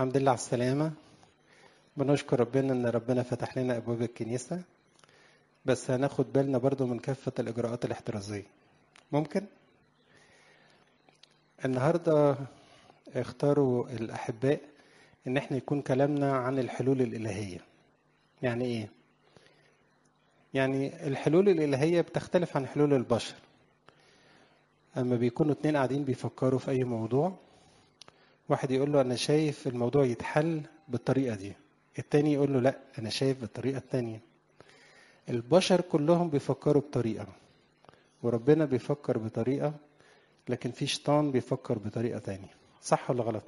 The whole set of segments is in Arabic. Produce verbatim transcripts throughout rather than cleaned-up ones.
الحمد لله على السلامة. بنشكر ربنا إن ربنا فتح لنا أبواب الكنيسة، بس هناخد بالنا برضو من كافة الإجراءات الاحترازية. ممكن النهاردة اختاروا الأحباء إن احنا يكون كلامنا عن الحلول الإلهية. يعني إيه؟ يعني الحلول الإلهية بتختلف عن حلول البشر. أما بيكونوا اتنين قاعدين بيفكروا في أي موضوع، واحد يقول له أنا شايف الموضوع يتحل بالطريقة دي، التاني يقول له لا أنا شايف بالطريقة التانية. البشر كلهم بيفكروا بطريقة، وربنا بيفكر بطريقة، لكن في شيطان بيفكر بطريقة تانية. صح ولا غلط؟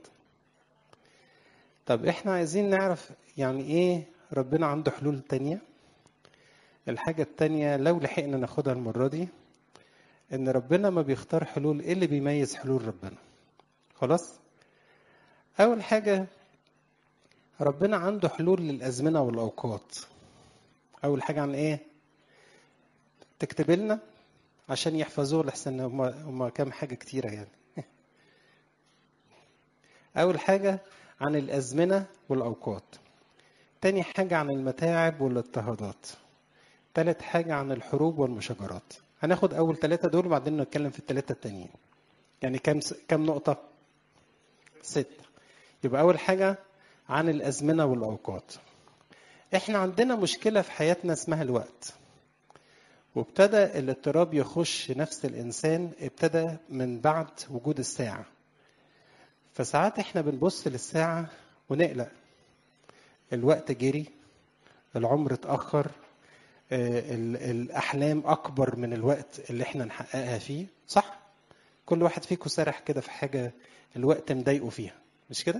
طب احنا عايزين نعرف يعني ايه ربنا عنده حلول تانية. الحاجة التانية لو لحقنا ناخدها المرة دي، ان ربنا ما بيختار حلول. ايه اللي بيميز حلول ربنا؟ خلاص، اول حاجة ربنا عنده حلول للأزمنة والأوقات. اول حاجة عن ايه؟ تكتب لنا عشان يحفظوه، لحسن هما هما كام حاجة كتيرة يعني. أول حاجة عن الأزمنة والأوقات، تاني حاجة عن المتاعب والاضطهادات، تالت حاجة عن الحروب والمشاجرات. هناخد أول ثلاثة دول وبعدين نتكلم في الثلاثة التانيين. يعني كم كم نقطة؟ ستة. يبقى أول حاجة عن الأزمنة والأوقات. إحنا عندنا مشكلة في حياتنا اسمها الوقت، وابتدى الاضطراب يخش نفس الإنسان ابتدى من بعد وجود الساعة. فساعات إحنا بنبص للساعة ونقلق، الوقت جري، العمر اتأخر، الأحلام أكبر من الوقت اللي احنا نحققها فيه. صح؟ كل واحد فيكم سرح كده في حاجة الوقت مضايقه فيها، مش كده؟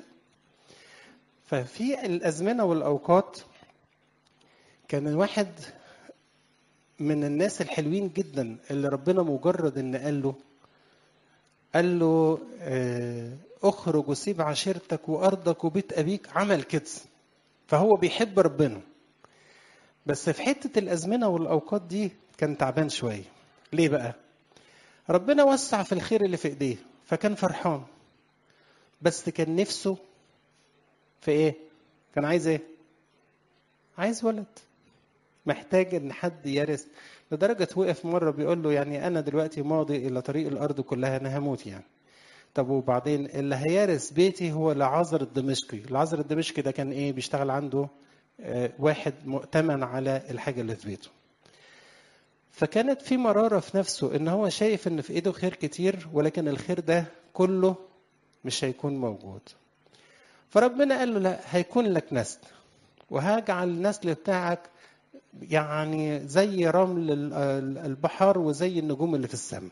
ففي الأزمنة والأوقات كان واحد من الناس الحلوين جدا اللي ربنا مجرد ان قال له قال له اخرج وسيب عشيرتك وأرضك وبيت أبيك، عمل كده. فهو بيحب ربنا، بس في حتة الأزمنة والأوقات دي كان تعبان شوية. ليه بقى؟ ربنا وسع في الخير اللي في ايديه فكان فرحان، بس كان نفسه في ايه؟ كان عايز ايه؟ عايز ولد، محتاج ان حد يرث. لدرجة وقف مرة بيقول له يعني انا دلوقتي ماضي الى طريق الارض كلها، انا هموت يعني. طب وبعدين اللي هيرث بيتي هو لعازر الدمشقي. لعازر الدمشقي ده كان ايه؟ بيشتغل عنده آه واحد مؤتمن على الحاجة اللي في بيته. فكانت في مرارة في نفسه ان هو شايف ان في ايده خير كتير، ولكن الخير ده كله مش هيكون موجود. فربنا قال له لا، هيكون لك نسل، وهجعل النسل بتاعك يعني زي رمل البحر وزي النجوم اللي في السماء.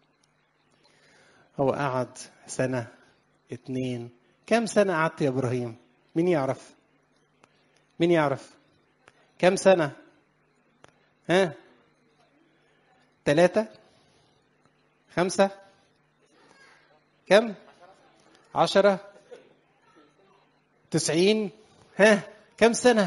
هو قعد سنة اتنين، كم سنة قعدت يا إبراهيم؟ مين يعرف؟ مين يعرف؟ كم سنة؟ ها؟ ثلاثة؟ خمسة؟ كم؟ عشرة؟ تسعين؟ ها؟ كم سنة؟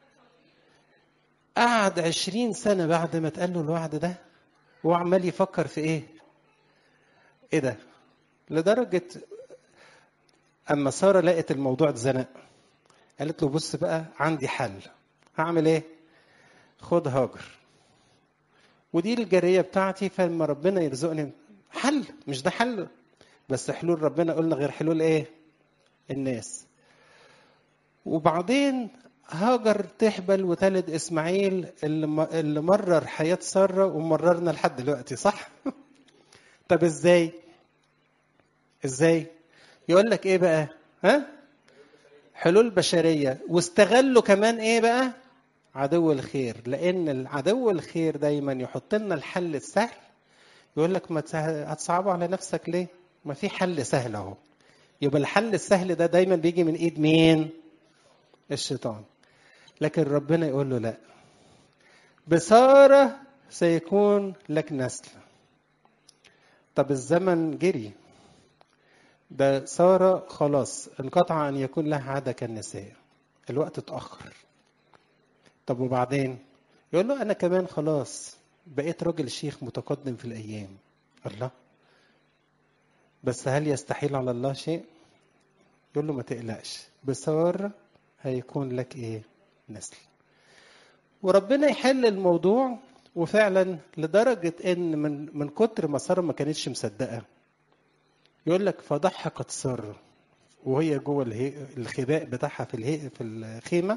قعد عشرين سنة بعد ما تقال له الوعد ده وعمال يفكر في ايه؟ ايه ده؟ لدرجة اما سارة لقت الموضوع اتزنق قالت له بص بقى عندي حل. هعمل ايه؟ خد هاجر، ودي الجارية بتاعتي، فلما ربنا يرزقني حل. مش ده حل بس، حلول ربنا قلنا غير حلول ايه؟ الناس. وبعدين هاجر تحبل وتلد اسماعيل اللي اللي مرر حياة سارة ومررنا لحد دلوقتي. صح؟ طب ازاي؟ ازاي؟ يقول لك ايه بقى؟ ها؟ حلول بشرية. واستغلوا كمان ايه بقى؟ عدو الخير، لان العدو الخير دايما يحط لنا الحل السهل. يقول لك ما هتصعبوا على نفسك ليه؟ ما في حل سهل اهو. يبقى الحل السهل ده دايما بيجي من ايد مين؟ الشيطان. لكن ربنا يقول له لا، بسارة سيكون لك نسل. طب الزمن جري، ده سارة خلاص انقطع أن يكون لها عادة كالنساء، الوقت اتأخر. طب وبعدين؟ يقول له أنا كمان خلاص بقيت راجل شيخ متقدم في الأيام. الله، بس هل يستحيل على الله شيء؟ يقول له ما تقلقش، بسارة هيكون لك ايه؟ نسل. وربنا يحل الموضوع. وفعلا لدرجة ان من من كتر ما سارة ما كانتش مصدقة، يقول لك فضحكت سارة وهي جوه الخباء بتاعها في الهي في الخيمة،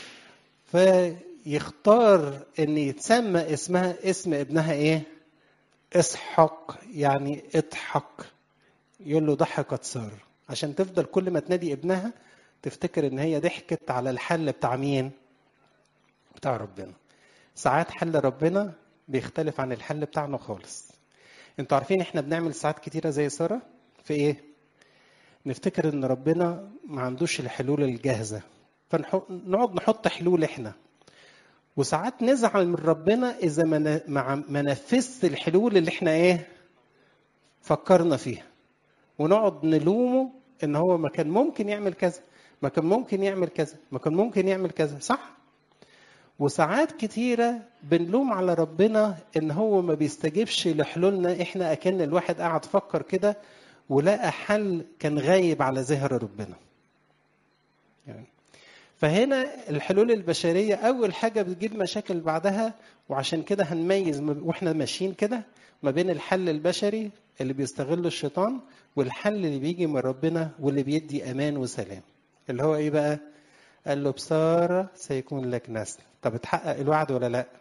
فيختار ان يتسمى اسمها اسم ابنها ايه؟ اسحق، يعني اضحك. يقول له ضحكت سارة، عشان تفضل كل ما تنادي ابنها تفتكر ان هي ضحكت على الحل بتاع مين؟ بتاع ربنا. ساعات حل ربنا بيختلف عن الحل بتاعنا خالص. انتوا عارفين احنا بنعمل ساعات كتيرة زي سارة في ايه؟ نفتكر ان ربنا ما عندوش الحلول الجاهزة، فنقعد نحط حلول احنا. وساعات نزعل من ربنا اذا ما نفذت الحلول اللي احنا ايه؟ فكرنا فيها. ونقعد نلومه ان هو ما كان ممكن يعمل كذا، ما كان ممكن يعمل كذا، ما كان ممكن يعمل كذا، صح؟ وساعات كتيرة بنلوم على ربنا ان هو ما بيستجيبش لحلولنا احنا، اكن الواحد قاعد فكر كده ولقى حل كان غايب على ذهن ربنا. يعني فهنا الحلول البشرية اول حاجة بتجيب مشاكل بعدها. وعشان كده هنميز واحنا ماشيين كده ما بين الحل البشري اللي بيستغله الشيطان والحل اللي بيجي من ربنا واللي بيدي امان وسلام، اللي هو ايه بقى؟ قال له بسارة سيكون لك نسل. طب اتحقق الوعد ولا لا؟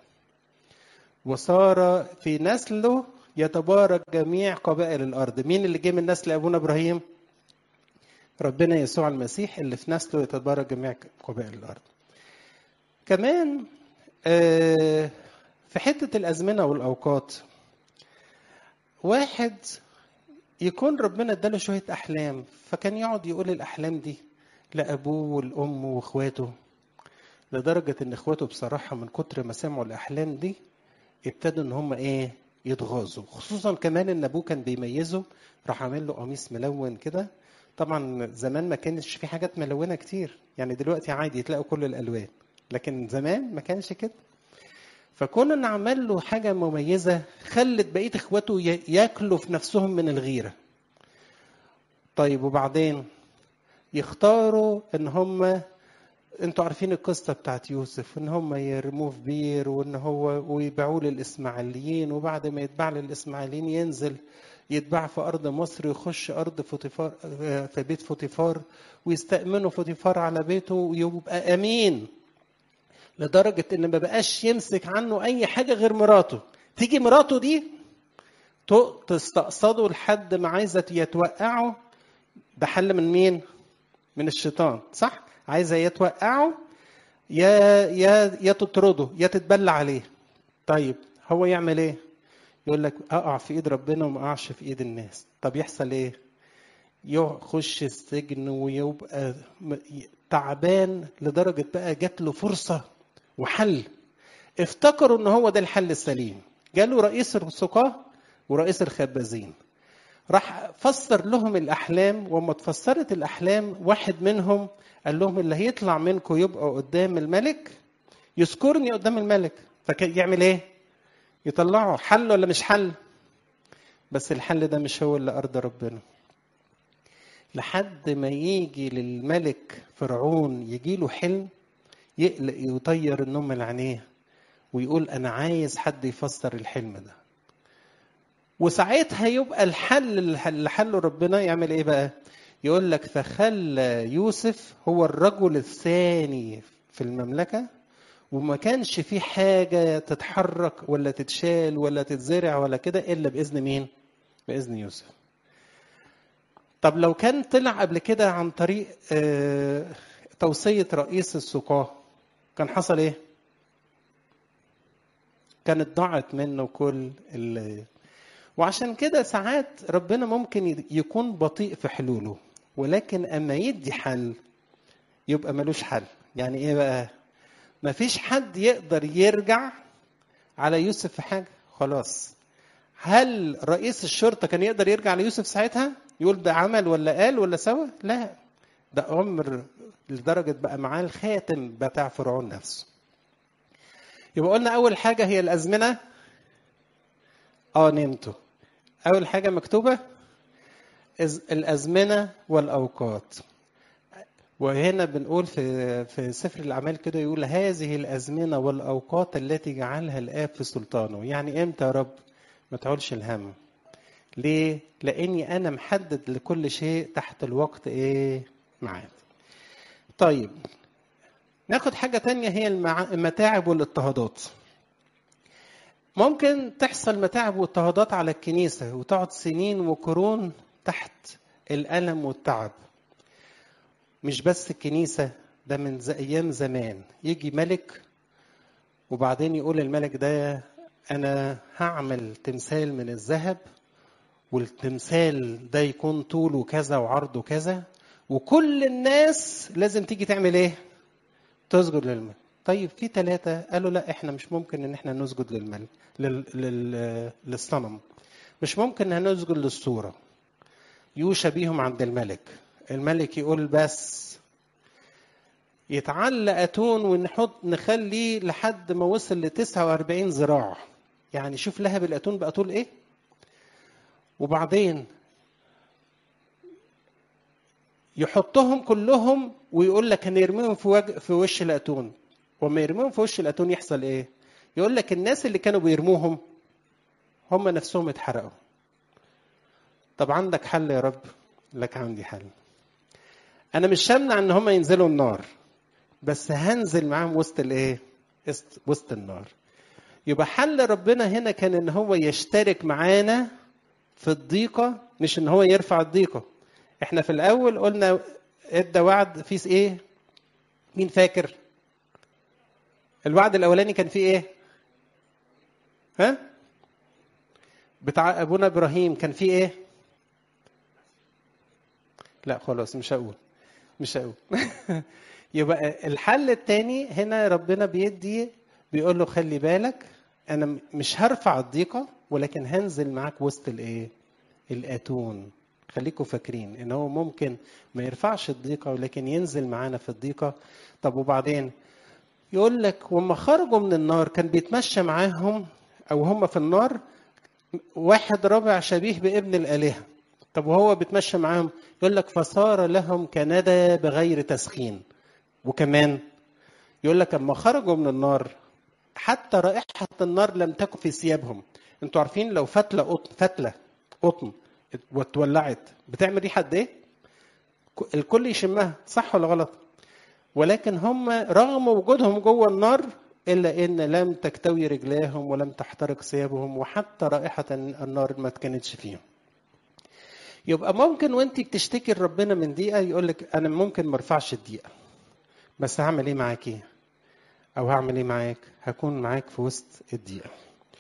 وصار في نسله يتبارك جميع قبائل الارض. مين اللي جه من نسل ابونا ابراهيم؟ ربنا يسوع المسيح، اللي في نسله يتبارك جميع قبائل الارض. كمان في حتة الازمنة والاوقات، واحد يكون ربنا اداله شوية احلام، فكان يقعد يقول الاحلام دي لابوه والام واخواته، لدرجة ان اخواته بصراحة من كتر ما سمعوا الاحلام دي ابتدوا ان هم ايه؟ يتغاظوا. خصوصا كمان ان ابوه كان بيميزه، راح عامل له قميص ملون كده. طبعا زمان ما كانش في حاجات ملونة كتير، يعني دلوقتي عادي تلاقوا كل الالوان، لكن زمان ما كانش كده. فكون ان عمل له حاجة مميزة خلت بقية اخواته ياكلوا في نفسهم من الغيرة. طيب وبعدين يختاروا ان هم، انتوا عارفين القصة بتاعت يوسف، ان هم يرموه في بير وان هو ويبيعوه للاسماعيليين، وبعد ما يتباع للاسماعيليين ينزل يتباع في ارض مصر، يخش ارض فوتيفار في بيت فوتيفار، ويستأمنوا فوتيفار على بيته ويبقى امين، لدرجة ان ما بقاش يمسك عنه اي حاجة غير مراته. تيجي مراته دي تستقصده لحد ما عايزة يتوقعه بحل من مين؟ من الشيطان، صح؟ عايزة يتوقعه يا يا يا تطرده يا تتبلى عليه. طيب هو يعمل ايه؟ يقول لك اقع في ايد ربنا وما اقعش في ايد الناس. طب يحصل ايه؟ يخش السجن ويبقى تعبان، لدرجة بقى جات له فرصة وحل. افتكروا ان هو ده الحل السليم. جاله رئيس السقاة ورئيس الخبازين، راح فسر لهم الأحلام. وما تفسرت الأحلام واحد منهم قال لهم اللي هيطلع منكم يبقى قدام الملك يذكرني قدام الملك. فكان يعمل ايه؟ يطلعه. حل ولا مش حل؟ بس الحل ده مش هو اللي أرضى ربنا. لحد ما يجي للملك فرعون يجي له حلم يقلق يطير النوم من عينيه ويقول أنا عايز حد يفسر الحلم ده. وساعتها يبقى الحل اللي حله ربنا يعمل ايه بقى؟ يقول لك فخلى يوسف هو الرجل الثاني في المملكة، وما كانش في حاجة تتحرك ولا تتشال ولا تتزرع ولا كده إلا بإذن مين؟ بإذن يوسف. طب لو كان طلع قبل كده عن طريق توصية رئيس السقاة كان حصل ايه؟ كانت ضاعت منه كل اللي. وعشان كده ساعات ربنا ممكن يكون بطيء في حلوله، ولكن اما يدي حل يبقى ملوش حل. يعني ايه بقى؟ مفيش حد يقدر يرجع على يوسف في حاجة خلاص. هل رئيس الشرطة كان يقدر يرجع ليوسف ساعتها يقول ده عمل ولا قال ولا سوى؟ لا، ده أمر لدرجة بقى معاه الخاتم بتاع فرعون نفسه. يبقى قلنا أول حاجة هي الأزمنة. آه نمتوا. أول حاجة مكتوبة الأزمنة والأوقات. وهنا بنقول في في سفر الأعمال كده يقول هذه الأزمنة والأوقات التي جعلها الآب في سلطانه. يعني إمتى يا رب؟ ما تعولش الهم. ليه؟ لأني أنا محدد لكل شيء تحت الوقت إيه؟ معاد. طيب ناخد حاجة تانية هي المتاعب والاضطهادات. ممكن تحصل متاعب واضطهادات على الكنيسة وتقعد سنين وقرون تحت الألم والتعب. مش بس الكنيسة، ده من أيام زمان يجي ملك وبعدين يقول الملك ده أنا هعمل تمثال من الذهب، والتمثال ده يكون طوله كذا وعرضه كذا، وكل الناس لازم تيجي تعمل ايه؟ تسجد للملك. طيب في ثلاثة قالوا لا احنا مش ممكن ان احنا نسجد للملك لل... لل... للصنم، مش ممكن ان نسجد للصورة. يوشى بيهم عند الملك. الملك يقول بس يتعلق أتون ونحط نخليه لحد ما وصل ل تسعة وأربعين ذراع. يعني شوف لهب الأتون بقى طول ايه. وبعدين يحطهم كلهم ويقول لك هنرميهم في وجه في وش الأتون. وما يرميهم في وش الأتون يحصل ايه؟ يقول لك الناس اللي كانوا بيرموهم هم نفسهم اتحرقوا. طب عندك حل يا رب؟ لك عندي حل. انا مش همنع ان هم ينزلوا النار، بس هنزل معاهم وسط الايه؟ وسط النار. يبقى حل ربنا هنا كان ان هو يشترك معانا في الضيقة، مش ان هو يرفع الضيقة. احنا في الاول قلنا ادى وعد في ايه؟ مين فاكر؟ الوعد الاولاني كان فيه ايه؟ ها؟ بتاع ابونا ابراهيم كان فيه ايه؟ لا خلاص مش هقول مش هقول يبقى الحل الثاني هنا ربنا بيدي بيقول له خلي بالك انا مش هرفع الضيقة، ولكن هنزل معاك وسط الايه؟ الاتون. خليكم فاكرين ان هو ممكن ما يرفعش الضيقة ولكن ينزل معانا في الضيقة. طب وبعدين يقول لك وما خرجوا من النار كان بيتمشى معاهم او هم في النار واحد رابع شبيه بابن الآلهة. طب وهو بيتمشى معاهم يقول لك فصار لهم كندى بغير تسخين. وكمان يقول لك اما خرجوا من النار حتى رائحة النار لم تكن في ثيابهم. انتوا عارفين لو فتلة قطن فتلة قطن واتولعت بتعمل ريحة قد ايه؟ الكل يشمها، صح ولا غلط؟ ولكن هم رغم وجودهم جوه النار إلا إن لم تكتوي رجلاهم ولم تحترق ثيابهم، وحتى رائحة النار ما كانتش فيهم. يبقى ممكن وانت بتشتكي لربنا من دقيقة يقول لك أنا ممكن ما ارفعش الدقيقة، بس هعمل إيه معاكي؟ أو هعمل إيه معاك؟ هكون معاك في وسط الدقيقة.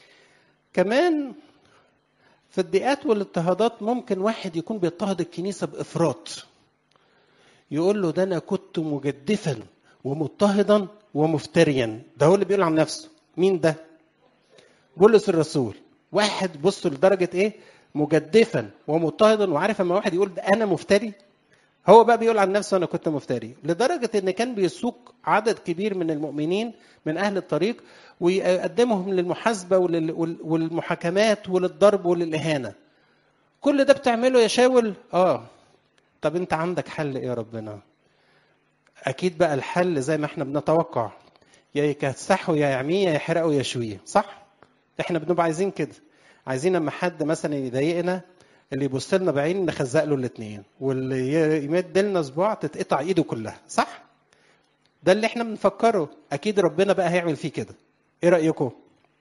كمان في الضيقات والاضطهادات ممكن واحد يكون بيضطهد الكنيسة بإفراط. يقول له ده أنا كنت مجدفا ومضطهدا ومفتريا. ده هو اللي بيقول عن نفسه. مين ده؟ بولس الرسول. واحد بصوا لدرجة ايه؟ مجدفا ومضطهدا. وعارف اما واحد يقول ده انا مفتري، هو بقى بيقول عن نفسه انا كنت مفتري. لدرجة ان كان بيسوق عدد كبير من المؤمنين من اهل الطريق ويقدمهم للمحاسبة والمحاكمات وللضرب وللإهانة. كل ده بتعمله يا شاول؟ اه. طب انت عندك حل ايه يا ربنا؟ اكيد بقى الحل زي ما احنا بنتوقع، يا يكسحوا يا يعميه يا يحرقوا يا شويه، صح؟ احنا بنبقى عايزين كده. عايزين لما حد مثلا يضايقنا اللي يبص لنا بعين نخزق له الاثنين، واللي يمد لنا صباع تتقطع ايده كلها، صح؟ ده اللي احنا بنفكره. اكيد ربنا بقى هيعمل فيه كده. ايه رايكم؟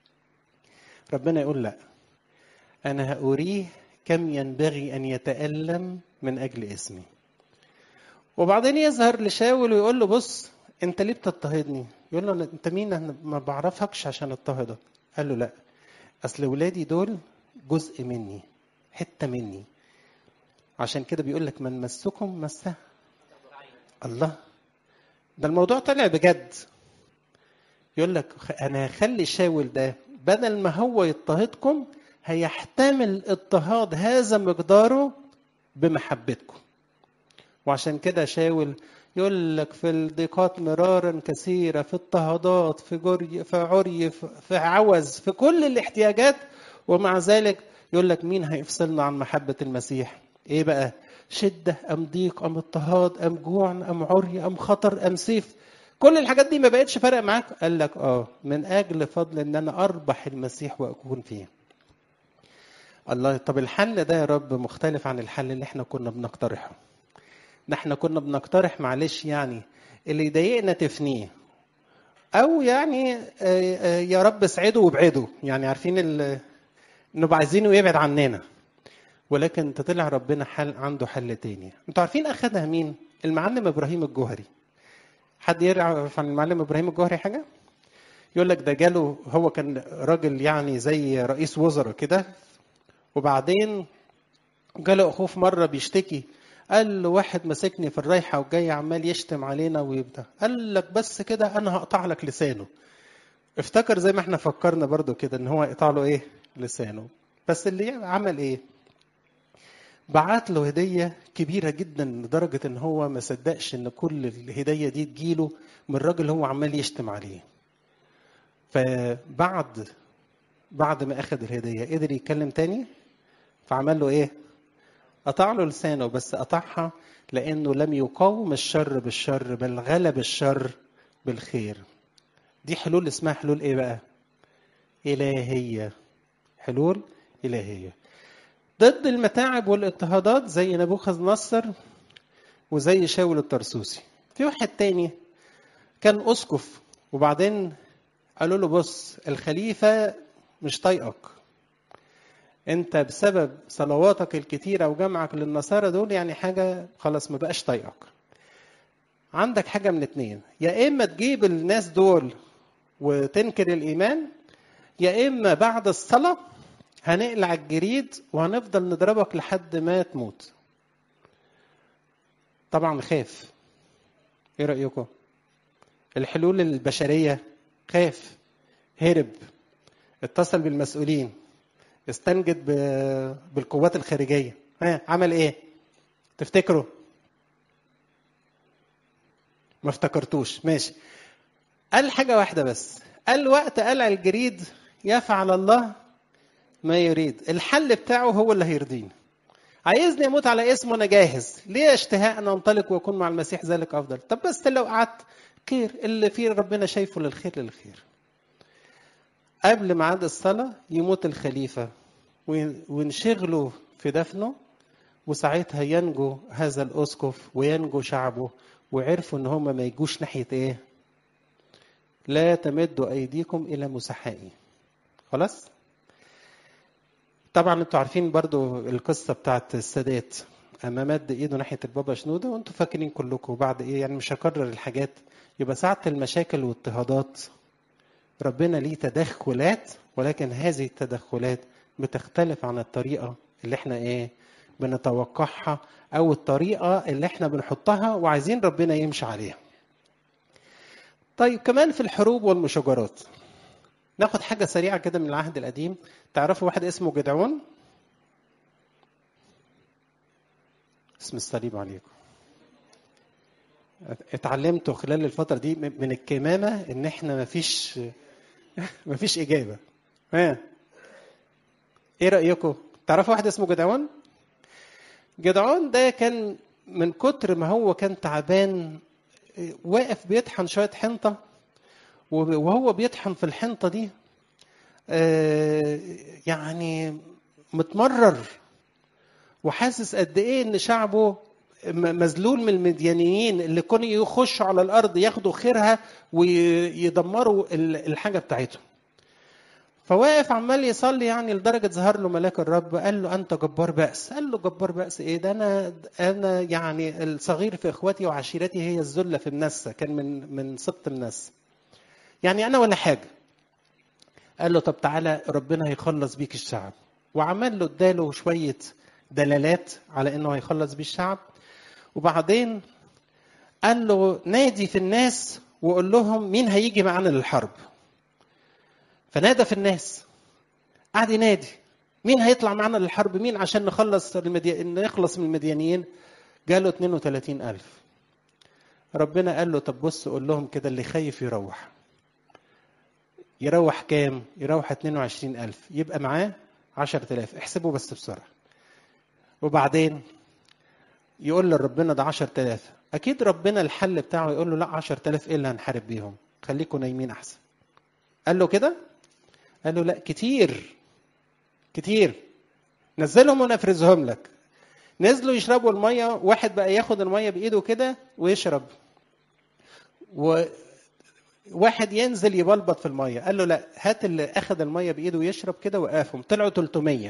ربنا يقول لا، انا هأريه كم ينبغي ان يتألم من اجل اسمي. وبعدين يظهر لشاول ويقول له بص انت ليه بتضطهدني؟ يقول له انت مين؟ انا ما بعرفكش عشان اضطهدك. قال له لا، اصل ولادي دول جزء مني، حته مني. عشان كده بيقول لك من مسكم مسه الله. ده الموضوع طلع بجد. يقول لك انا هخلي شاول ده بدل ما هو يضطهدكم هيحتمل اضطهاد هذا مقداره بمحبتكم. وعشان كده شاول يقول لك في الضيقات مرارا كثيرة، في اضطهادات، في جري، في عري، في عوز، في كل الاحتياجات، ومع ذلك يقول لك مين هيفصلنا عن محبة المسيح؟ ايه بقى؟ شدة أم ضيق أم اضطهاد أم جوع أم عري أم خطر أم سيف، كل الحاجات دي ما بقتش فارقة معاك؟ قال لك آه من أجل فضل إن أنا أربح المسيح وأكون فيه. الله، طب الحل ده يا رب مختلف عن الحل اللي احنا كنا بنقترحه. احنا كنا بنقترح معلش يعني اللي يضايقنا تفنيه، او يعني يا رب اسعده وابعده، يعني عارفين نبقى عايزينه يبعد عننا. ولكن تطلع ربنا حل عنده حل تاني. انتوا عارفين اخدها مين؟ المعلم ابراهيم الجوهري. حد يعرف عن المعلم ابراهيم الجوهري حاجه؟ يقول لك ده جاله، هو كان راجل يعني زي رئيس وزراء كده، وبعدين جاله اخوه في مره بيشتكي، قال له واحد مسكني في الرايحه والجايه عمال يشتم علينا ويبدا، قال لك بس كده انا هقطع لك لسانه. افتكر زي ما احنا فكرنا برضو كده ان هو يقطع له ايه؟ لسانه. بس اللي عمل ايه؟ بعت له هديه كبيره جدا لدرجه ان هو ما صدقش ان كل الهديه دي تجيله من الراجل هو عمال يشتم عليه. فبعد بعد ما اخذ الهديه قدر يتكلم تاني، فعمل له ايه؟ قطع له لسانه، بس قطعها لأنه لم يقاوم الشر بالشر بل غلب الشر بالخير. دي حلول اسمها حلول ايه بقى؟ إلهية. حلول إلهية ضد المتاعب والاضطهادات زي نبوخذ نصر وزي شاول الطرسوسي. في واحد تاني كان أسقف، وبعدين قالوا له بص الخليفة مش طايقك، انت بسبب صلواتك الكتيرة وجمعك للنصارى دول يعني حاجة خلاص ما بقاش طايقك. عندك حاجة من اتنين، يا إما تجيب الناس دول وتنكر الإيمان، يا إما بعد الصلاة هنقلع الجريد وهنفضل نضربك لحد ما تموت. طبعا خاف. ايه رأيكم؟ الحلول البشرية خاف، هرب، اتصل بالمسؤولين، استنجد بالقوات الخارجية. ها عمل ايه تفتكروا؟ ما افتكرتوش؟ ماشي. قال حاجة واحدة بس، قال وقت قلع الجريد يفعل الله ما يريد. الحل بتاعه هو اللي هيرضيني. عايزني اموت على اسمه انا جاهز، ليه اشتهاء ان انطلق واكون مع المسيح ذلك افضل. طب بس لو قعدت خير، اللي فيه ربنا شايفه للخير للخير. قبل ميعاد الصلاة يموت الخليفة وينشغلوا في دفنه، وساعتها ينجو هذا الأسقف وينجو شعبه، وعرفوا ان هم ما يجوش ناحية ايه؟ لا تمدوا ايديكم الى مسحائي. خلاص. طبعا انتوا عارفين برضو القصة بتاعت السادات اما مد ايده ناحية البابا شنودة، وانتوا فاكرين كلكم بعد ايه، يعني مش هكرر الحاجات. يبقى ساعة المشاكل واضطهادات ربنا ليه تدخلات، ولكن هذه التدخلات بتختلف عن الطريقة اللي احنا ايه بنتوقعها، او الطريقة اللي احنا بنحطها وعايزين ربنا يمشي عليها. طيب كمان في الحروب والمشاجرات ناخد حاجة سريعة كده من العهد القديم. تعرفوا واحد اسمه جدعون؟ اسم الصليب عليكم. اتعلمتوا خلال الفترة دي من الكمامة ان احنا مفيش مفيش اجابة. ها ايه رأيكم؟ تعرفوا واحد اسمه جدعون؟ جدعون ده كان من كتر ما هو كان تعبان واقف بيطحن شوية حنطة، وهو بيطحن في الحنطة دي يعني متمرر وحاسس قد ايه ان شعبه مذلول من المديانيين اللي كانوا يخشوا على الارض ياخدوا خيرها ويدمروا الحاجة بتاعتهم. فواقف عمال يصلي، يعني لدرجة ظهر له ملاك الرب قال له أنت جبار بأس. قال له جبار بأس إيه ده؟ أنا أنا يعني الصغير في إخواتي وعشيرتي هي الذلة في النسة، كان من من سبط الناس، يعني أنا ولا حاجة. قال له طب تعالى ربنا هيخلص بيك الشعب، وعمل له اداله شوية دلالات على إنه هيخلص بيه الشعب. وبعدين قال له نادي في الناس وقول لهم مين هيجي معانا للحرب. فنادى في الناس، قعد ينادي مين هيطلع معنا للحرب، مين عشان نخلص المدي... نخلص من المديانيين. جاله اثنين وثلاثين ألف. ربنا قال له طب بص قول لهم كده اللي خايف يروح. يروح كام؟ يروح اثنين وعشرين ألف، يبقى معاه عشرة آلاف. احسبوا بس بسرعة. وبعدين يقول لربنا ده عشر تلاف، اكيد ربنا الحل بتاعه يقول له لا عشر تلاف ايه اللي هنحارب بيهم، خليكم نايمين احسن. قال له كده؟ قال له لا، كتير كتير، نزلهم ونفرزهم لك. نزلوا يشربوا الميه، واحد بقى ياخد الميه بايده كده ويشرب، وواحد ينزل يبلبط في الميه. قال له لا، هات اللي اخذ الميه بايده ويشرب كده وقافهم. طلعوا ثلاثمية.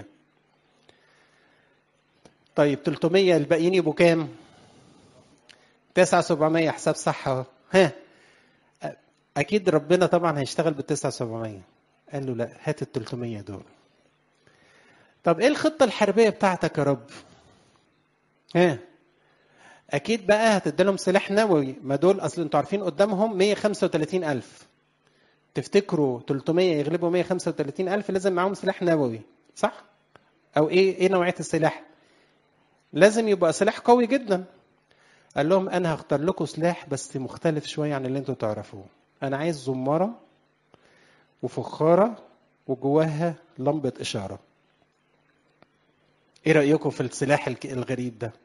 طيب ثلاثمية الباقيين يبقوا كام؟ تسعة سبعمية. حساب صح اهو. ها، اكيد ربنا طبعا هيشتغل بالتسعة سبعمية. قال له لا، هات ال ثلاثمية دول. طب ايه الخطه الحربيه بتاعتك يا رب؟ ها، اكيد بقى هتديلهم سلاح نووي. ما دول اصل انتوا عارفين قدامهم مية وخمسة وثلاثين ألف. تفتكروا ثلاثمية يغلبوا مية وخمسة وثلاثين ألف؟ لازم معاهم سلاح نووي، صح؟ او ايه ايه نوعيه السلاح؟ لازم يبقى سلاح قوي جدا. قال لهم انا هختار لكم سلاح بس مختلف شويه عن اللي انتوا تعرفوه. انا عايز زماره وفخاره وجواها لمبه اشاره. ايه رايكم في السلاح الغريب ده؟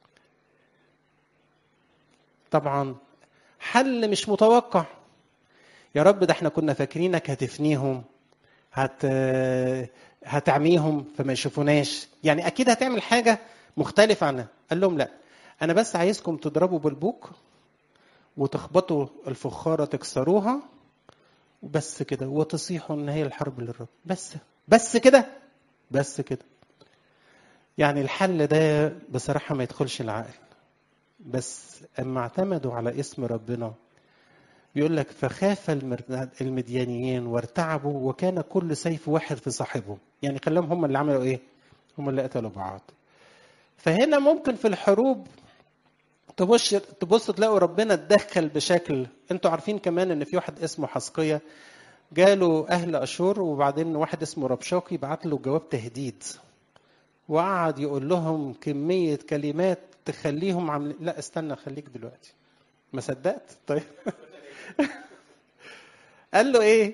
طبعا حل مش متوقع. يا رب ده احنا كنا فاكرينك هتفنيهم، هت هتعميهم فما يشوفوناش، يعني اكيد هتعمل حاجه مختلفه عنها. قال لهم لا، انا بس عايزكم تضربوا بالبوق وتخبطوا الفخاره تكسروها وبس كده، وتصيحوا ان هي الحرب للرب. بس بس كده بس كده. يعني الحل ده بصراحه ما يدخلش العقل. بس اما اعتمدوا على اسم ربنا، بيقول لك فخاف المديانيين وارتعبوا وكان كل سيف واحد في صاحبه. يعني خلاهم هم اللي عملوا ايه؟ هم اللي قتلوا بعض. فهنا ممكن في الحروب تبص تبص تلاقوا ربنا اتدخل بشكل. انتوا عارفين كمان ان في واحد اسمه حسقية جاله اهل اشور، وبعدين واحد اسمه ربشاقي بعت له جواب تهديد، وقعد يقول لهم كمية كلمات تخليهم عاملين. لا استنى، خليك دلوقتي. ما صدقت؟ طيب. قال له ايه؟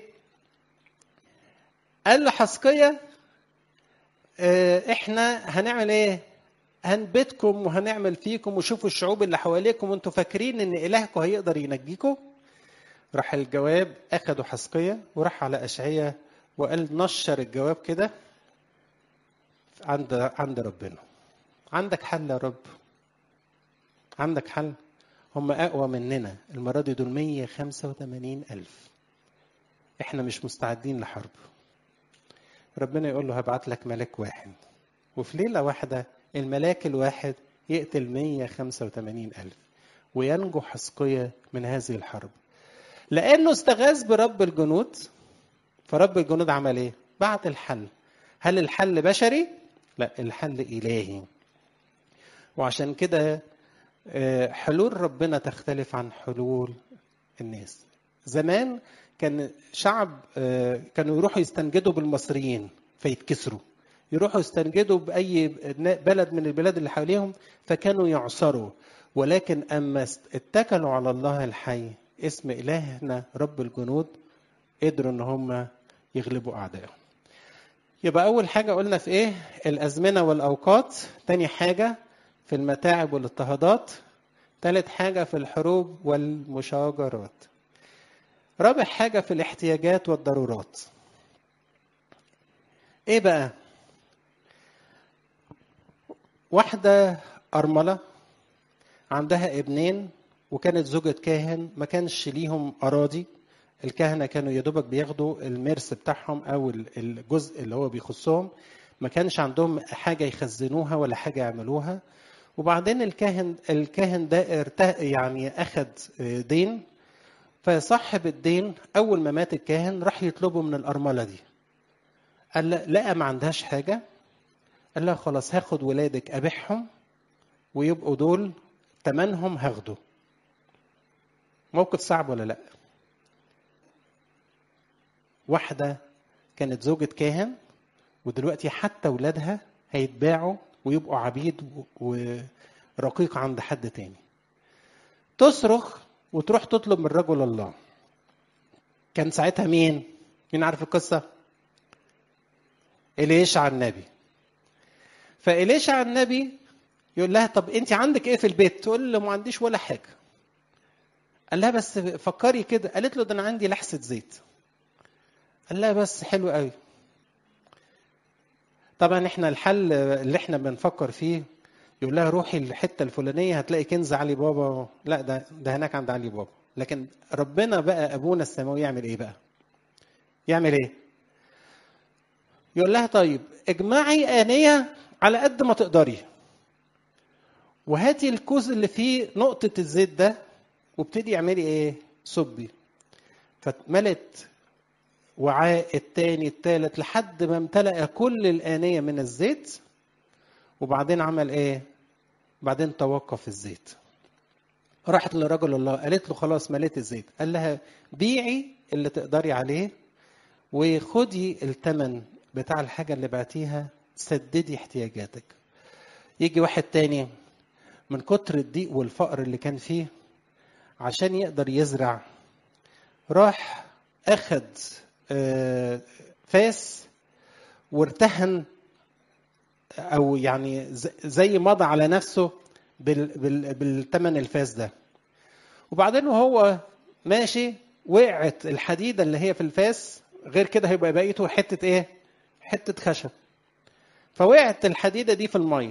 قال له حسقية اه احنا هنعمل ايه؟ هنبتكم وهنعمل فيكم وشوفوا الشعوب اللي حواليكم وانتوا فاكرين ان الهكم هيقدر ينجيكم. راح الجواب اخدوا حسقية وراح على اشعياء وقال نشر الجواب كده عند عند ربنا. عندك حل يا رب؟ عندك حل؟ هم اقوى مننا المره دي، دول مية وخمسة وثمانين ألف. احنا مش مستعدين لحرب. ربنا يقول له هبعت لك ملاك واحد، وفي ليله واحده الملاك الواحد يقتل مية وخمسة وثمانين ألف وينجو حسقية من هذه الحرب، لانه استغاث برب الجنود. فرب الجنود عمل ايه؟ بعت الحل. هل الحل بشري؟ لا، الحل الهي. وعشان كده حلول ربنا تختلف عن حلول الناس. زمان كان شعب كانوا يروحوا يستنجدوا بالمصريين فيتكسروا، يروحوا يستنجدوا بأي بلد من البلاد اللي حواليهم فكانوا يعصروا. ولكن أما اتكلوا على الله الحي اسم إلهنا رب الجنود، قدروا ان هم يغلبوا أعدائهم. يبقى أول حاجة قلنا في إيه؟ الأزمنة والأوقات. تاني حاجة في المتاعب والاضطهادات. ثالث حاجة في الحروب والمشاجرات. رابع حاجة في الاحتياجات والضرورات. ايه بقى؟ واحدة أرملة عندها ابنين وكانت زوجة كاهن، ما كانش ليهم أراضي. الكهنة كانوا يدوبك بياخدوا المرس بتاعهم أو الجزء اللي هو بيخصهم، ما كانش عندهم حاجة يخزنوها ولا حاجة يعملوها. وبعدين الكاهن الكاهن ده يعني أخذ دين، فصاحب الدين أول ما مات الكاهن راح يطلبه من الأرملة دي. قال لقى ما عندهاش حاجة، قال لها خلاص هاخد ولادك أبيعهم ويبقوا دول تمنهم هاخده. موقف صعب ولا لا؟ واحدة كانت زوجة كاهن ودلوقتي حتى ولادها هيتباعوا ويبقوا عبيد ورقيق عند حد تاني. تصرخ وتروح تطلب من رجل الله. كان ساعتها مين؟ مين عارف القصة؟ إليشع النبي. فإليشع النبي يقول لها طب انت عندك ايه في البيت؟ تقول له ما عنديش ولا حاجه. قال لها بس فكري كده. قالت له ده انا عندي لحسه زيت. قال لها بس حلو قوي. طبعا احنا الحل اللي احنا بنفكر فيه يقول لها روحي الحته الفلانيه هتلاقي كنز علي بابا. لا، ده ده هناك عند علي بابا. لكن ربنا بقى ابونا السماوي يعمل ايه بقى؟ يعمل ايه؟ يقول لها طيب اجمعي آنية على قد ما تقدري، وهاتي الكوز اللي فيه نقطة الزيت ده، وابتدي اعملي ايه؟ صبي. فاتملت وعاء التاني التالت لحد ما امتلأ كل الآنية من الزيت. وبعدين عمل ايه؟ بعدين توقف الزيت. راحت لرجل الله قالت له خلاص مليت الزيت. قال لها بيعي اللي تقدري عليه وخدي الثمن بتاع الحاجة اللي بعتيها، سددي احتياجاتك. يجي واحد تاني من كتر الضيق والفقر اللي كان فيه عشان يقدر يزرع، راح أخد فاس وارتهن، أو يعني زي مضى على نفسه بالثمن الفاس ده. وبعدين وهو ماشي وقعت الحديدة اللي هي في الفاس، غير كده هيبقى بقيته حتة ايه؟ حتة خشب. فوقعت الحديدة دي في المية.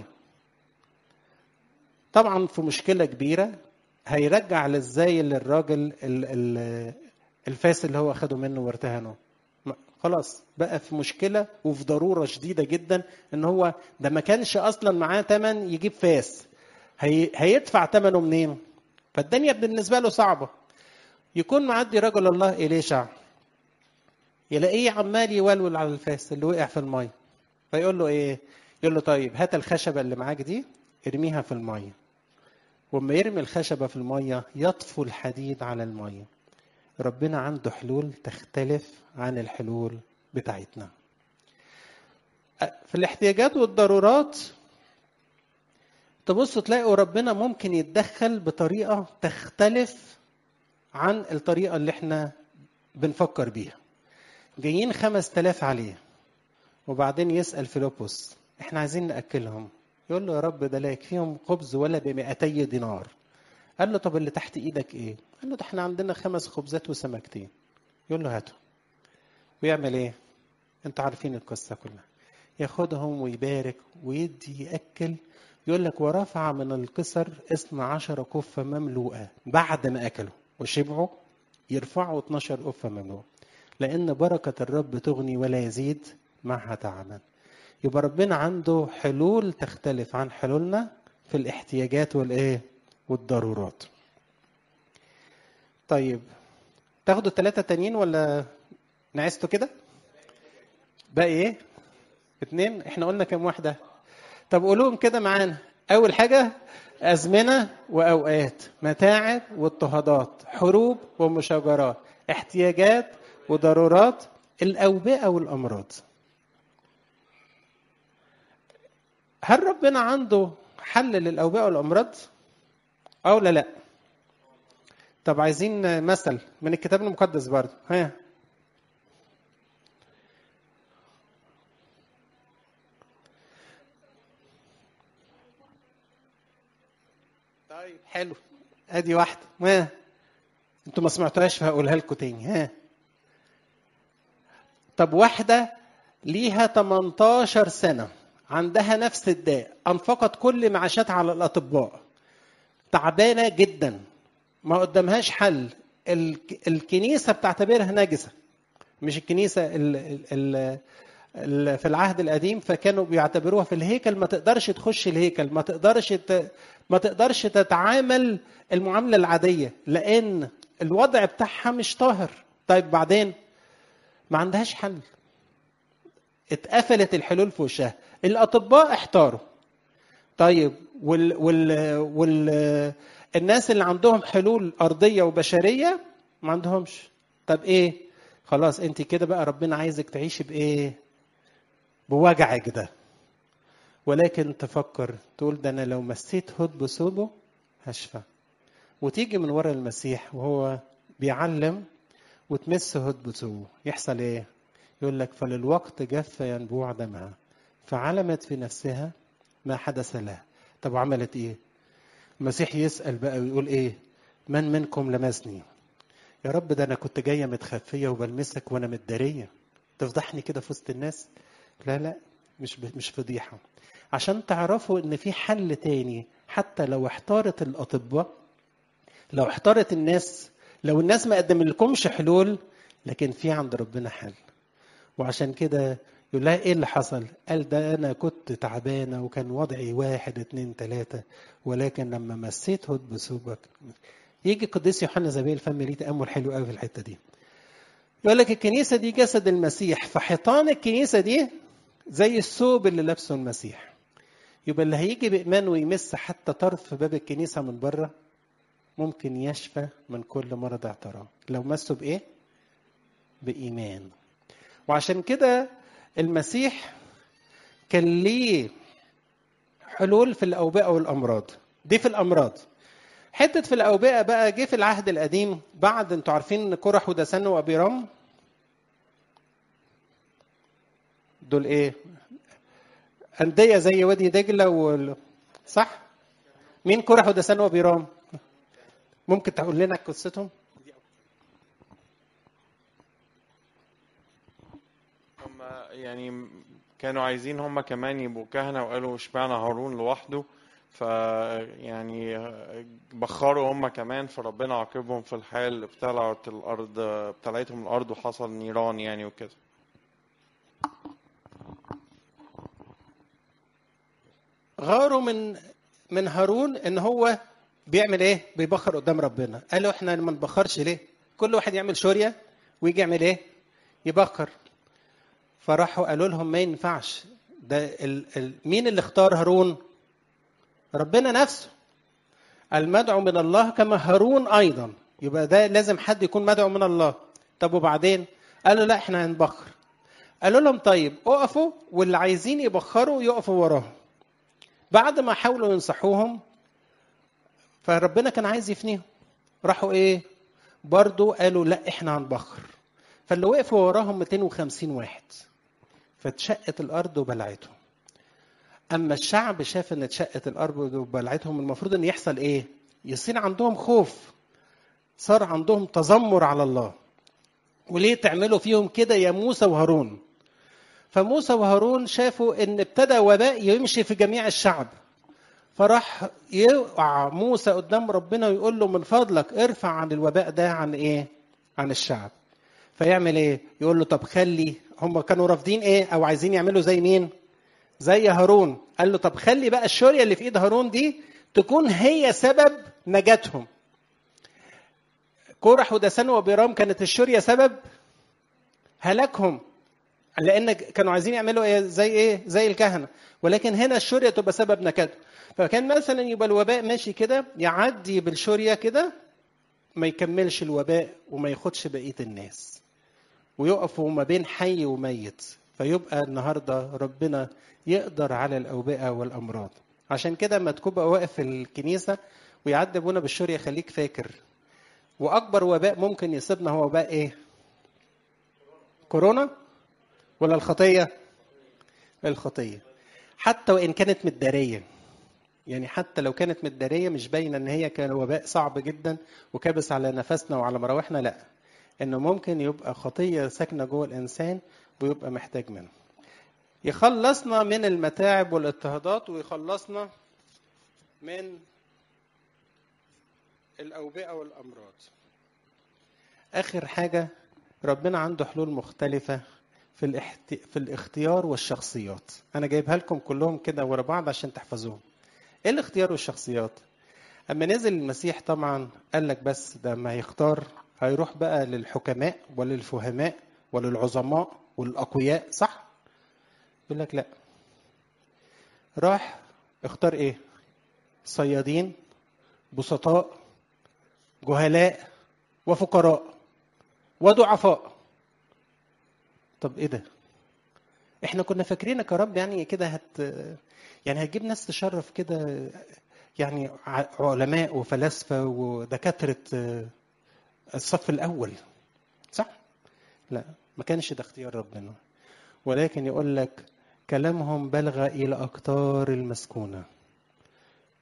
طبعا في مشكلة كبيرة، هيرجع للزاي للراجل الفاس اللي هو أخده منه وارتهنه. خلاص بقى في مشكلة وفي ضرورة شديدة جدا، ان هو ده ما كانش اصلا معاه تمن يجيب فاس، هي هيدفع تمنه منين؟ فالدنيا بالنسبة له صعبة. يكون معدي رجل الله إليشع، يلاقيه عمال يولول على الفاس اللي وقع في المية. فيقول له ايه؟ يقول له طيب هات الخشبة اللي معاك دي ارميها في المية. وما يرمي الخشبة في المية يطفو الحديد على المية. ربنا عنده حلول تختلف عن الحلول بتاعتنا. في الاحتياجات والضرورات تبصوا تلاقوا ربنا ممكن يتدخل بطريقة تختلف عن الطريقة اللي احنا بنفكر بيها. جايين خمس تلاف عليه، وبعدين يسأل فيلبس احنا عايزين نأكلهم. يقول له يا رب ده لا يكفيهم خبز ولا بمئتي دينار. قال له طب اللي تحت ايدك ايه؟ قال له ده احنا عندنا خمس خبزات وسمكتين. يقول له هاتهم. ويعمل ايه؟ انتوا عارفين القصة كلها. ياخدهم ويبارك ويدي يأكل. يقول لك ورفع من القصر اثنا عشر كفة مملوءة. بعد ما أكلوا وشبعوا يرفعوا اتناشر كفة مملوءة، لأن بركة الرب تغني ولا يزيد معها تعبا. يبقى ربنا عنده حلول تختلف عن حلولنا في الاحتياجات والإيه والضرورات. طيب تاخدوا الثلاثة تانيين ولا نعستوا كده؟ باقي ايه؟ اتنين. احنا قلنا كم واحدة؟ طب قولوهم كده معانا. أول حاجة أزمنة وأوقات، متاعب واضطهادات، حروب ومشاجرات، احتياجات وضرورات، الأوبئة والأمراض. هل ربنا عنده حل للأوبئة والأمراض أو لا لا؟ طب عايزين مثل من الكتاب المقدس برضه. ها طيب حلو، ادي واحده. ها انتوا ما سمعتوهاش فهقولها لكم تاني. ها طب واحده ليها تمنتاشر سنه، عندها نفس الداء، انفقت كل معاشاتها على الاطباء، تعبانه جدا، ما قدامهاش حل. الكنيسه بتعتبرها نجسه. مش الكنيسه ال ال ال في العهد القديم فكانوا بيعتبروها في الهيكل ما تقدرش تخش الهيكل، ما تقدرش ت... ما تقدرش تتعامل المعامله العاديه لان الوضع بتاعها مش طاهر. طيب بعدين ما عندهاش حل، اتقفلت الحلول في وشها. الاطباء احتاروا. طيب وال وال وال الناس اللي عندهم حلول ارضيه وبشريه ما عندهمش. طب ايه؟ خلاص انت كده بقى ربنا عايزك تعيشي بايه؟ بوجعك ده. ولكن تفكر تقول ده انا لو مسيت هد بثوبه هشفى. وتيجي من ورا المسيح وهو بيعلم وتمس هد بثوبه، يحصل ايه؟ يقول لك فللوقت جف ينبوع دمها، فعلمت في نفسها ما حدث لها، طب عملت ايه؟ المسيح يسأل بقى ويقول ايه؟ من منكم لمسني؟ يا رب ده انا كنت جايه متخفيه وبلمسك وانا متداريه، تفضحني كده في وسط الناس؟ لا لا، مش مش فضيحه. عشان تعرفوا ان في حل تاني، حتى لو احتارت الاطباء، لو احتارت الناس، لو الناس ما قدم لكمش حلول، لكن في عند ربنا حل. وعشان كده يقول لها ايه اللي حصل؟ قال ده انا كنت تعبانه وكان وضعي واحد اتنين تلاته، ولكن لما مسيت هد بثوبك. يجي القديس يوحنا زبيل الفم ليه تامل حلو قوي في الحته دي. يقول لك الكنيسه دي جسد المسيح، فحيطان الكنيسه دي زي الثوب اللي لابسه المسيح. يبقى اللي هيجي بايمان ويمس حتى طرف باب الكنيسه من بره ممكن يشفى من كل مرض اعتراض لو مسه بايه؟ بايمان. وعشان كده المسيح كان ليه حلول في الاوبئه والامراض دي. في الامراض حته في الاوبئه بقى جه في العهد القديم بعد، انتوا عارفين كورح ودسان وابيرام دول ايه؟ انديه زي وادي دجله و... صح؟ مين كورح ودسان وابيرام؟ ممكن تقول لنا قصتهم؟ هم يعني كانوا عايزين هم كمان يبقوا كهنة، وقالوا اشمعنى هارون لوحده، ف يعني بخروا هم كمان، فربنا عاقبهم في الحال، ابتلعت الارض ابتلعتهم الارض وحصل نيران يعني وكده. غاروا من من هارون ان هو بيعمل ايه؟ بيبخر قدام ربنا. قالوا احنا ما نبخرش ليه؟ كل واحد يعمل شوريه ويجي يعمل ايه؟ يبخر. فراحوا قالوا لهم ما ينفعش ده. ال... ال... مين اللي اختار هارون؟ ربنا نفسه. المدعو من الله كما هارون ايضا، يبقى ده لازم حد يكون مدعو من الله. طب وبعدين؟ قالوا لا احنا هنبخر. قالوا لهم طيب اقفوا، واللي عايزين يبخروا يقفوا وراهم. بعد ما حاولوا ينصحوهم، فربنا كان عايز يفنيهم، راحوا ايه؟ برضو قالوا لا احنا هنبخر. فاللي وقفوا وراهم مئتين وخمسين واحد، فاتشقت الارض وبلعتهم. اما الشعب شاف ان اتشقت الارض وبلعتهم، المفروض ان يحصل ايه؟ يصير عندهم خوف، صار عندهم تذمر على الله. وليه تعملوا فيهم كده يا موسى وهارون؟ فموسى وهارون شافوا ان ابتدى وباء يمشي في جميع الشعب، فراح يقع موسى قدام ربنا ويقول له من فضلك ارفع عن الوباء ده عن ايه؟ عن الشعب. فيعمل ايه؟ يقول له طب خلي، هم كانوا رافضين ايه او عايزين يعملوا زي مين؟ زي هارون. قال له طب خلي بقى الشوريه اللي في ايد هارون دي تكون هي سبب نجاتهم. كورح ودسان وابيرام كانت الشوريه سبب هلاكهم، لان كانوا عايزين يعملوا ايه؟ زي ايه؟ زي الكهنه. ولكن هنا الشوريه تبقى سبب نكاته. فكان مثلا يبقى الوباء ماشي كده، يعدي بالشوريه كده، ما يكملش الوباء وما ياخدش بقيه الناس، ويقفوا ما بين حي وميت. فيبقى النهارده ربنا يقدر على الاوبئه والامراض. عشان كده لما تبقى واقف في الكنيسه ويعدي ابونا بالشوريه، خليك فاكر واكبر وباء ممكن يصيبنا هو وباء ايه؟ كورونا ولا الخطيه؟ الخطيه. حتى وان كانت متداريه، يعني حتى لو كانت متداريه مش باينه ان هي كان وباء صعب جدا وكابس على نفسنا وعلى مراوحنا، لا، انه ممكن يبقى خطيه ساكنه جوه الانسان ويبقى محتاج منه. يخلصنا من المتاعب والاضطهادات، ويخلصنا من الاوبئه والامراض. اخر حاجه، ربنا عنده حلول مختلفه في الاحت... في الاختيار والشخصيات. انا جايبها لكم كلهم كده ورا بعض عشان تحفظوهم. ايه الاختيار والشخصيات؟ اما نزل المسيح طبعا قال لك بس ده ما هيختار، هيروح بقى للحكماء وللفهماء وللعظماء وللاقوياء، صح؟ يقول لك لا، راح اختار ايه؟ صيادين، بسطاء، جهلاء، وفقراء، وضعفاء. طب ايه ده؟ احنا كنا فاكرينك يا رب يعني كده هت يعني هتجيب ناس تشرف كده، يعني علماء وفلاسفه ودكاتره الصف الاول، صح؟ لا، ما كانش ده اختيار ربنا. ولكن يقول لك كلامهم بلغ الى اقطار المسكونه،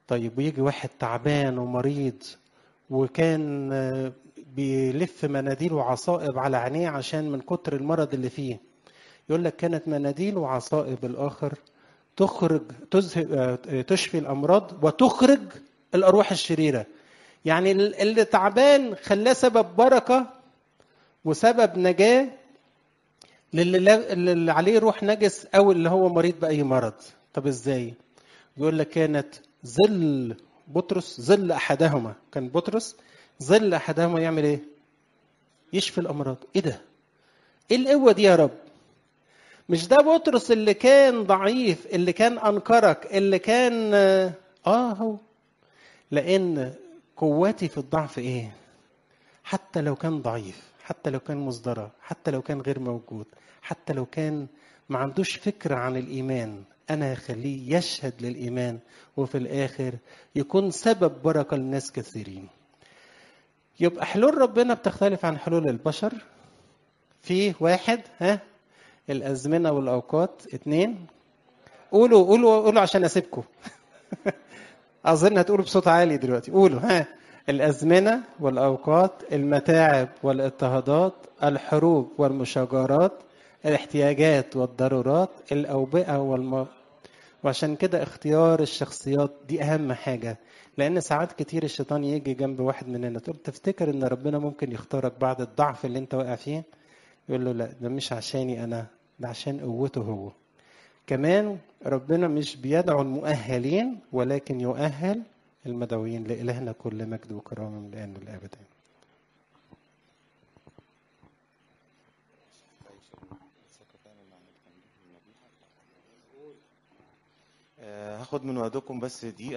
طيب ويجي واحد تعبان ومريض وكان آه، بيلف مناديل وعصائب على عينيه عشان من كتر المرض اللي فيه، يقول لك كانت مناديل وعصائب الآخر تخرج تذهب آه، تشفي الأمراض وتخرج الأرواح الشريرة. يعني اللي تعبان خلاه سبب بركة وسبب نجاة للي اللي عليه روح نجس أو اللي هو مريض بأي مرض. طب إزاي؟ يقول لك كانت ظل بطرس ظل أحدهما، كان بطرس ظل أحدهما يعمل إيه؟ يشفي الأمراض. إيه ده؟ إيه القوة دي يا رب؟ مش ده بطرس اللي كان ضعيف، اللي كان أنكرك، اللي كان آه هو. لأن قوتي في الضعف إيه؟ حتى لو كان ضعيف، حتى لو كان مصدرة، حتى لو كان غير موجود، حتى لو كان ما عندوش فكرة عن الإيمان، أنا هخليه يشهد للإيمان وفي الآخر يكون سبب بركة للناس كثيرين. يبقى حلول ربنا بتختلف عن حلول البشر. في واحد، ها، الأزمنة والأوقات. اتنين، قولوا قولوا قولوا عشان أسيبكم. أظن هتقولوا بصوت عالي دلوقتي. قولوا، ها. الأزمنة والأوقات، المتاعب والاضطهادات، الحروب والمشاجرات، الاحتياجات والضرورات، الأوبئة والم... وعشان كده اختيار الشخصيات دي أهم حاجة. لأن ساعات كتير الشيطان يجي جنب واحد مننا، تقول تفتكر إن ربنا ممكن يختارك بعد الضعف اللي أنت واقع فيه؟ يقول له لا، ده مش عشاني أنا، ده عشان قوته هو. كمان ربنا مش بيدعو المؤهلين ولكن يؤهل المدعوين. لإلهنا كل مجد وكرامة من الآن والأبد. آه، هاخد من وقتكم بس دقيقة.